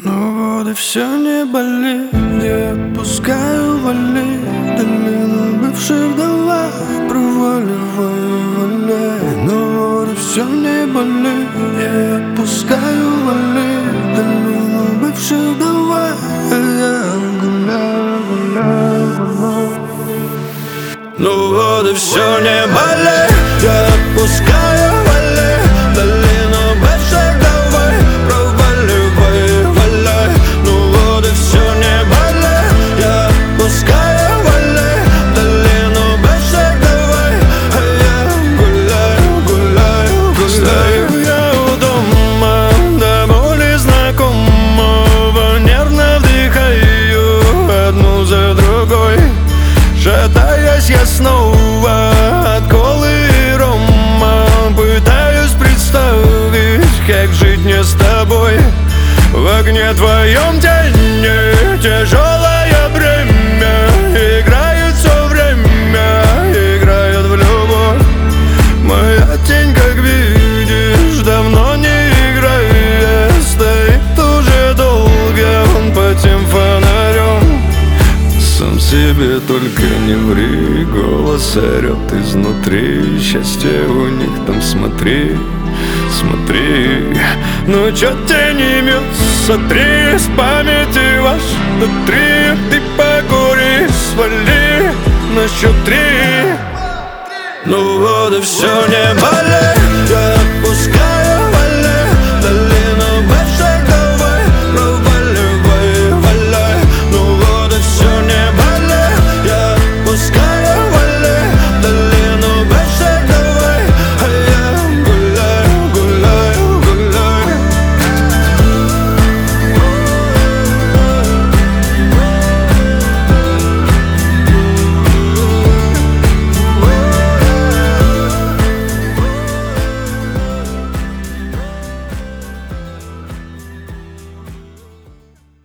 Ну вот и все, не болит, я отпускаю вали долину бывших, давай проваливай, валяй. Ну вот и все, не болит, я отпускаю вали долину бывших, давай гуляй, гуляй, гуляй. Ну вот и все, не болит, я отпускаю вали долину бывших, давай проваливай, валяй. Ну вот и все, не болит, я отпускаю вали долину бывших, давай гуляй, гуляй, гуляй. Стою я у дома, до боли знакомого, нервно вдыхаю одну за другой. Шатаясь я снова от колы и рома, пытаюсь представить, как жить мне с тобой. В огне твоем тени тяжелое бремя, играет все время, играет в любовь. Моя тень, как видишь, давно не играет, стоит уже долго он под тем фонарем. Сам себе только не ври, голос орет изнутри. Счастье у них там, смотри, смотри. Ну чё тебе не имется, три с памяти ваш до три. Ты покури, свали на счет три. Ну вот и все, не болит.